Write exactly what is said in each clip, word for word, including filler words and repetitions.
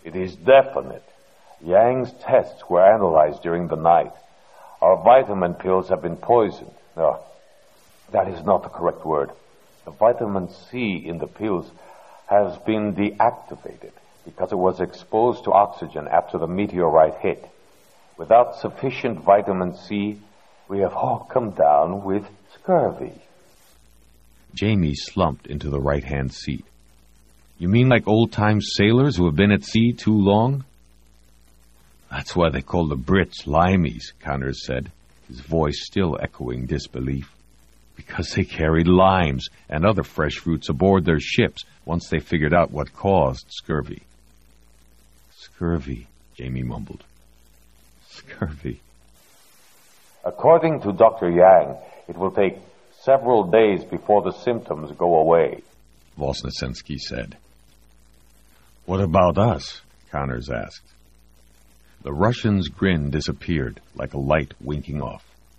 It is definite. Yang's tests were analyzed during the night. Our vitamin pills have been poisoned. No, that is not the correct word. The vitamin C in the pills has been deactivated because it was exposed to oxygen after the meteorite hit. Without sufficient vitamin C, we have all come down with scurvy. Jamie slumped into the right-hand seat. You mean like old-time sailors who have been at sea too long? That's why they call the Brits limeys, Connors said, his voice still echoing disbelief. Because they carried limes and other fresh fruits aboard their ships once they figured out what caused scurvy. Scurvy, Jamie mumbled. Scurvy. According to Doctor Yang, it will take several days before the symptoms go away, Vosnesensky said. What about us? Connors asked. The Russian's grin disappeared like a light winking off.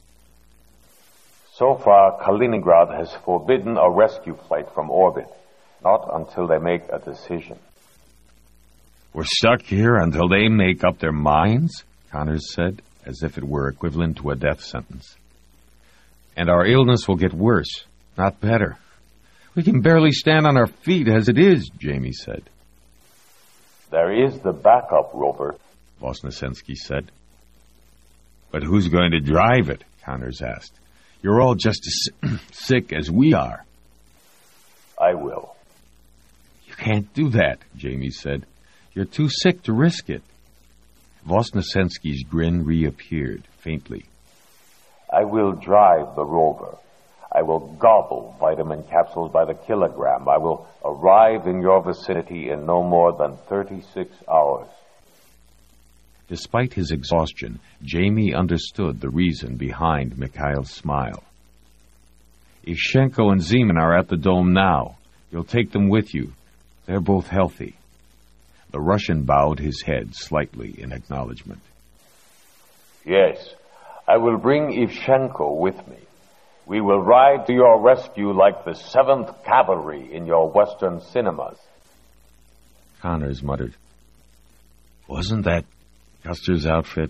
So far, Kaliningrad has forbidden a rescue flight from orbit, not until they make a decision. We're stuck here until they make up their minds? Connors said, as if it were equivalent to a death sentence. And our illness will get worse, not better. We can barely stand on our feet as it is, Jamie said. There is the backup rover, Vosnesensky said. But who's going to drive it? Connors asked. You're all just as sick as we are. I will. You can't do that, Jamie said. You're too sick to risk it. Vosnesensky's grin reappeared, faintly. I will drive the rover. I will gobble vitamin capsules by the kilogram. I will arrive in your vicinity in no more than thirty-six hours. Despite his exhaustion, Jamie understood the reason behind Mikhail's smile. If Shenko and Zeman are at the dome now, you'll take them with you. They're both healthy. The Russian bowed his head slightly in acknowledgement. Yes, I will bring Ivshenko with me. We will ride to your rescue like the seventh Cavalry in your Western cinemas. Connors muttered. Wasn't that Custer's outfit?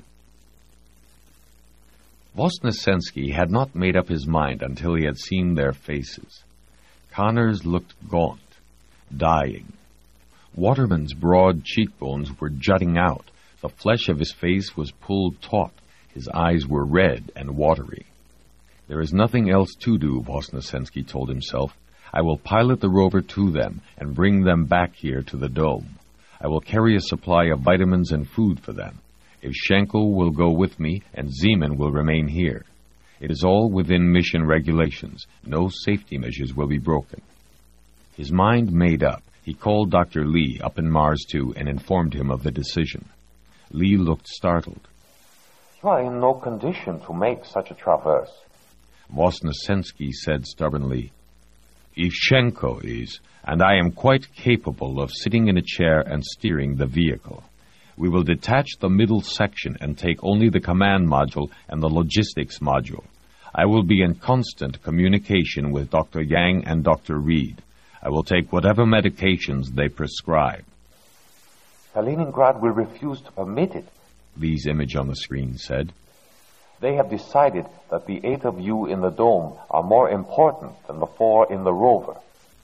Vosnesensky had not made up his mind until he had seen their faces. Connors looked gaunt, dying. Waterman's broad cheekbones were jutting out. The flesh of his face was pulled taut. His eyes were red and watery. There is nothing else to do, Vosnesensky told himself. I will pilot the rover to them and bring them back here to the dome. I will carry a supply of vitamins and food for them. Ivshenko will go with me, and Zeman will remain here. It is all within mission regulations. No safety measures will be broken. His mind made up, he called Doctor Lee up in Mars two and informed him of the decision. Lee looked startled. You are in no condition to make such a traverse. Vosnesensky said stubbornly, Ivshenko is, and I am quite capable of sitting in a chair and steering the vehicle. We will detach the middle section and take only the command module and the logistics module. I will be in constant communication with Doctor Yang and Doctor Reed. I will take whatever medications they prescribe. Kaliningrad will refuse to permit it, Lee's image on the screen said. They have decided that the eight of you in the dome are more important than the four in the rover.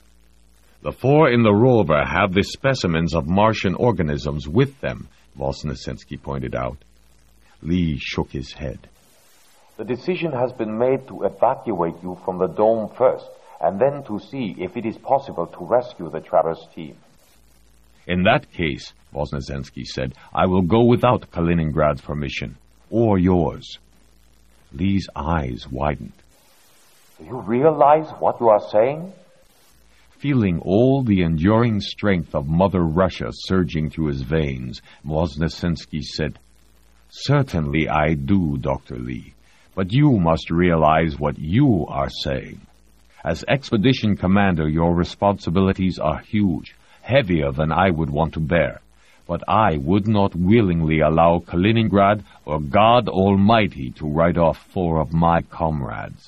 The four in the rover have the specimens of Martian organisms with them, Vosnesensky pointed out. Lee shook his head. The decision has been made to evacuate you from the dome first, and then to see if it is possible to rescue the Traverse team. In that case, Vosnesensky said, I will go without Kaliningrad's permission, or yours. Lee's eyes widened. Do you realize what you are saying? Feeling all the enduring strength of Mother Russia surging through his veins, Vosnesensky said, Certainly I do, Doctor Lee, but you must realize what you are saying. As expedition commander, your responsibilities are huge, heavier than I would want to bear. But I would not willingly allow Kaliningrad or God Almighty to write off four of my comrades.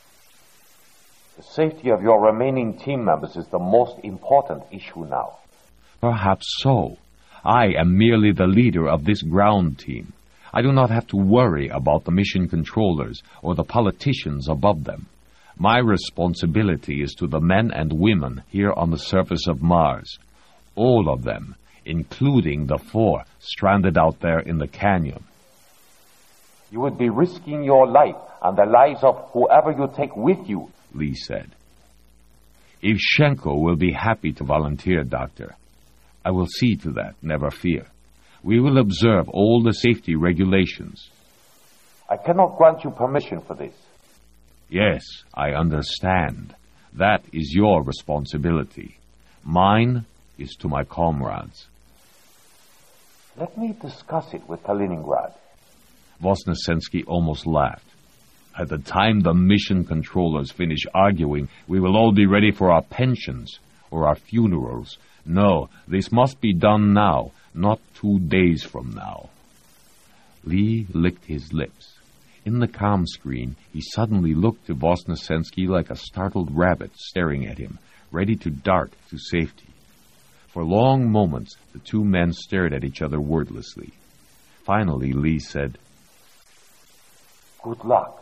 The safety of your remaining team members is the most important issue now. Perhaps so. I am merely the leader of this ground team. I do not have to worry about the mission controllers or the politicians above them. My responsibility is to the men and women here on the surface of Mars. All of them, including the four stranded out there in the canyon. You would be risking your life and the lives of whoever you take with you, Lee said. Ivshenko will be happy to volunteer, Doctor. I will see to that, never fear. We will observe all the safety regulations. I cannot grant you permission for this. Yes, I understand. That is your responsibility. Mine is to my comrades. Let me discuss it with Kaliningrad. Vosnesensky almost laughed. At the time the mission controllers finish arguing, we will all be ready for our pensions or our funerals. No, this must be done now, not two days from now. Lee licked his lips. In the comm screen, he suddenly looked to Vosnesensky like a startled rabbit staring at him, ready to dart to safety. For long moments, the two men stared at each other wordlessly. Finally, Lee said, "Good luck."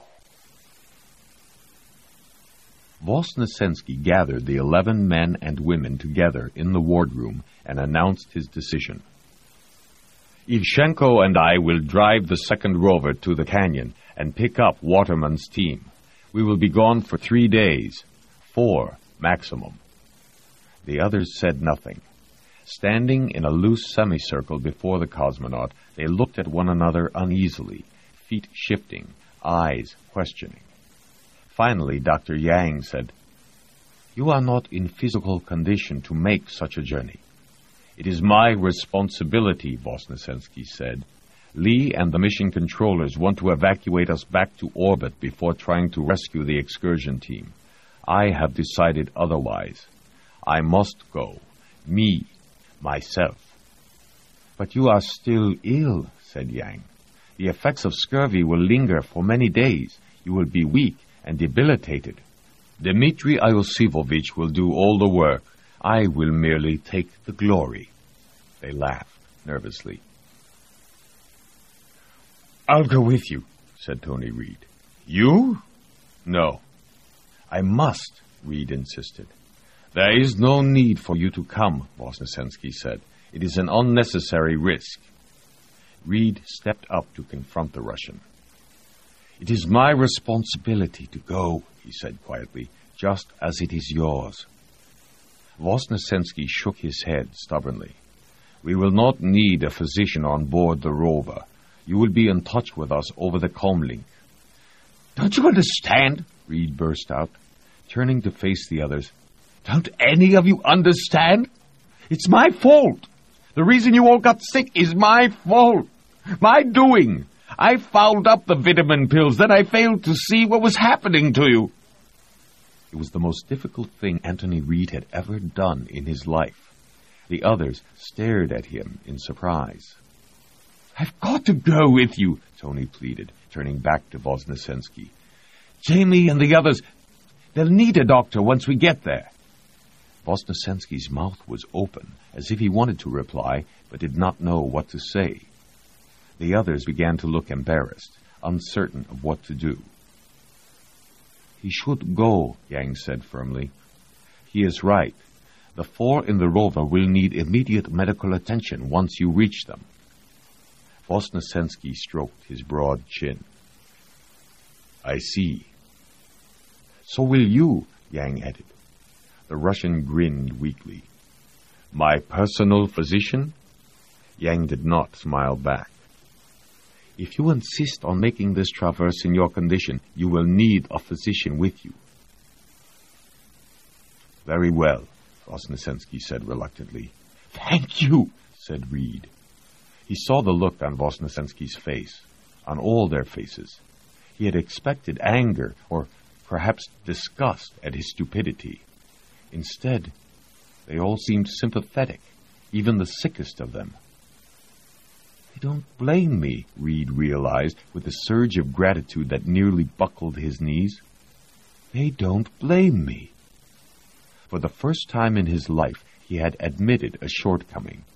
Vosnesensky gathered the eleven men and women together in the wardroom and announced his decision. Ivshenko and I will drive the second rover to the canyon and pick up Waterman's team. We will be gone for three days, four maximum. The others said nothing. Standing in a loose semicircle before the cosmonaut, they looked at one another uneasily, feet shifting, eyes questioning. Finally, Doctor Yang said, "You are not in physical condition to make such a journey." "It is my responsibility," Vosnesensky said. "Lee and the mission controllers want to evacuate us back to orbit before trying to rescue the excursion team. I have decided otherwise. I must go. Me, myself." "But you are still ill," said Yang. "The effects of scurvy will linger for many days. You will be weak and debilitated." "Dmitri Iosifovich will do all the work. I will merely take the glory." They laughed nervously. "I'll go with you," said Tony Reed. "You?" "No." "I must," Reed insisted. "There is no need for you to come," Vosnesensky said. "It is an unnecessary risk." Reed stepped up to confront the Russian. "It is my responsibility to go," he said quietly, "just as it is yours." Vosnesensky shook his head stubbornly. "We will not need a physician on board the rover. You will be in touch with us over the comlink." "Don't you understand?" Reed burst out, turning to face the others. "Don't any of you understand? It's my fault. The reason you all got sick is my fault. My doing. I fouled up the vitamin pills, then I failed to see what was happening to you." It was the most difficult thing Anthony Reed had ever done in his life. The others stared at him in surprise. "I've got to go with you," Tony pleaded, turning back to Vosnesensky. "Jamie and the others, they'll need a doctor once we get there." Vosnesensky's mouth was open, as if he wanted to reply, but did not know what to say. The others began to look embarrassed, uncertain of what to do. "He should go," Yang said firmly. "He is right. The four in the rover will need immediate medical attention once you reach them." Vosnesensky stroked his broad chin. "I see." "So will you," Yang added. The Russian grinned weakly. "My personal physician?" Yang did not smile back. "If you insist on making this traverse in your condition, you will need a physician with you." "Very well," Vosnesensky said reluctantly. "Thank you," said Reed. He saw the look on Vosnesensky's face, on all their faces. He had expected anger or perhaps disgust at his stupidity. Instead, they all seemed sympathetic, even the sickest of them. "They don't blame me," Reed realized with a surge of gratitude that nearly buckled his knees. "They don't blame me." For the first time in his life, he had admitted a shortcoming,